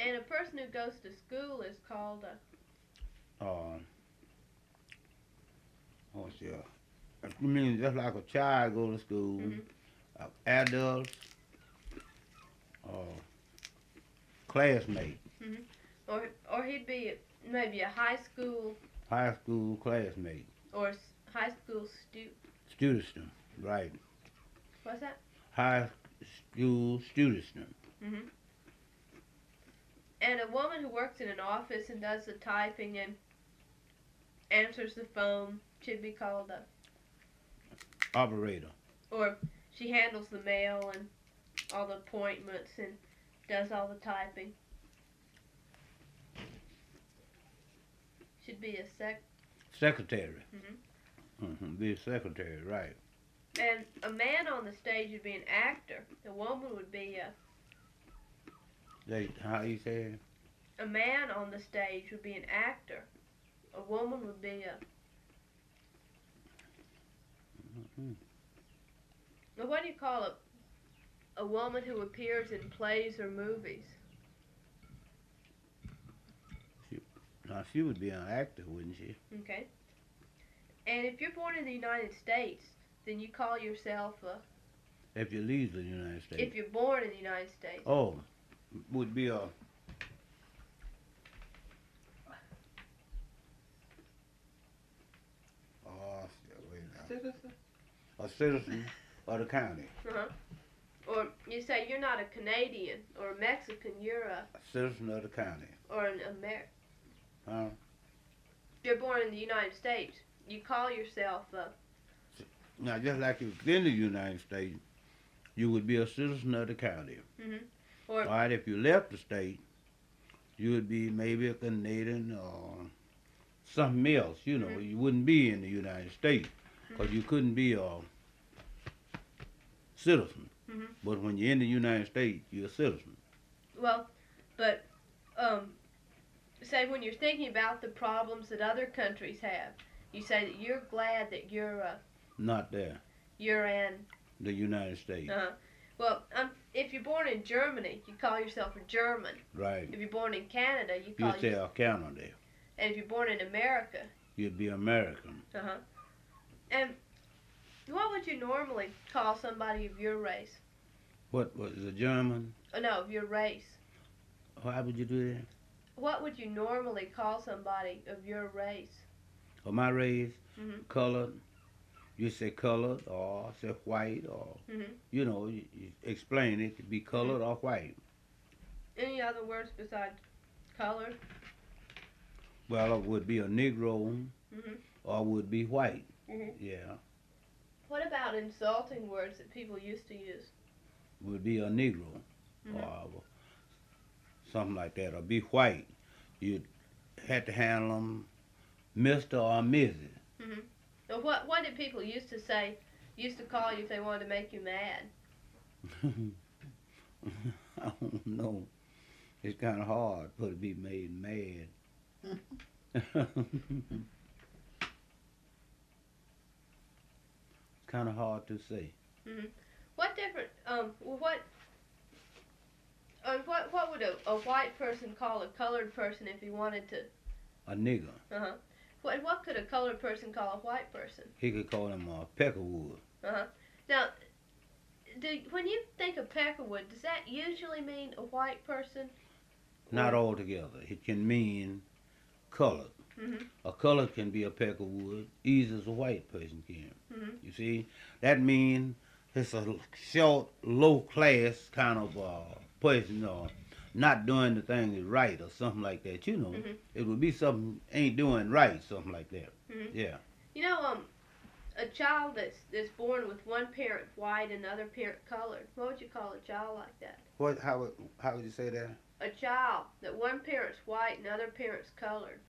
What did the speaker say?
And a person who goes to school is called a. Uh, oh, yeah. You mean just like a child go to school, Mhm. adults, uh, classmate, Mhm. Or he'd be maybe a high school high school classmate, or high school student. student, right? What's that? High school student. Mhm. And a woman who works in an office and does the typing and answers the phone should be called a. Operator. Or she handles the mail and all the appointments and does all the typing. Should be a sec. Secretary. Mhm. Be a secretary, right? And a man on the stage would be an actor. A woman would be a. How you say it? A man on the stage would be an actor. A woman would be a. Hmm. What do you call a woman who appears in plays or movies? She, now she would be an actor, wouldn't she? Okay. And if you're born in the United States, then you call yourself a. If you leave the United If States. you're born in the United States. Oh, would be uh, wait now. Citizen? A citizen of the county. Uh-huh. Or you say you're not a Canadian or a Mexican, you're a. A citizen of the county. Or an American. Huh? You're born in the United States. You call yourself a. Now, just like you in the United States, you would be a citizen of the county. Mhm. All Or. right, if you left the state, you would be maybe a Canadian or something else. You know, Mhm. you wouldn't be in the United States because Mhm. you couldn't be a citizen. Mhm. But when you're in the United States, you're a citizen. Well, but um, say when you're thinking about the problems that other countries have, you say that you're glad that Not there, you're an. the United States. Well, if you're born in Germany, you call yourself a German. Right. If you're born in Canada, you You call say yourself. a Canada. And if you're born in America, You'd be American. and what would you normally call somebody of your race? What was a German? Oh no, of your race. Why would you do that? What would you normally call somebody of your race? Of my race, Mhm. colored. You say colored or say white or Mhm. you explain it to be colored or white. Any other words besides color? Well, it would be a Negro Mhm. or would be white. Mhm. Yeah, What about insulting words that people used to use? would be a Negro Mhm. or something like that or be white. You'd have to handle them Mister or Mrs. Mhm. So what did people used to say? Used to call you if they wanted to make you mad? I don't know. It's kind of hard for to be made mad. Kind of hard to say. Mhm. What different what would a white person call a colored person if he wanted to? A nigger. Uh-huh. What could a colored person call a white person? He could call him a peckerwood. Uh-huh. Now, when you think of Peckerwood, does that usually mean a white person? Not altogether. It can mean colored. Mhm. A colored can be a peckerwood, easy as a white person can. Mhm. You see, that means it's a short, low class kind of person, or not doing the thing right or something like that. Mhm. It would be something ain't doing right, something like that. Mhm. Yeah. You know, a child that's born with one parent white and another parent colored. What would you call a child like that? What? How would you say that? A child that one parent's white and the other parent's colored.